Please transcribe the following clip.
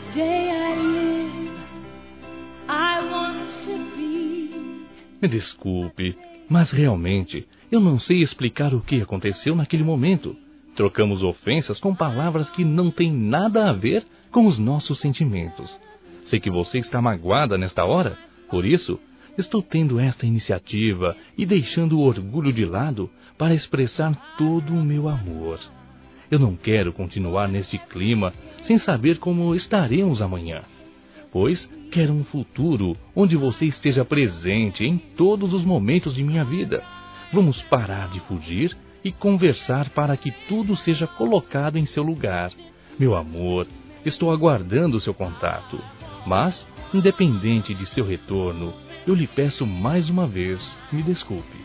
day I live, I want to be. Me desculpe, mas realmente eu não sei explicar o que aconteceu naquele momento. Trocamos ofensas com palavras que não têm nada a ver com os nossos sentimentos. Sei que você está magoada nesta hora, por isso estou tendo esta iniciativa e deixando o orgulho de lado para expressar todo o meu amor. Eu não quero continuar neste clima sem saber como estaremos amanhã, pois quero um futuro onde você esteja presente em todos os momentos de minha vida. Vamos parar de fugir e conversar para que tudo seja colocado em seu lugar. Meu amor, estou aguardando o seu contato, mas, independente de seu retorno, eu lhe peço mais uma vez, me desculpe.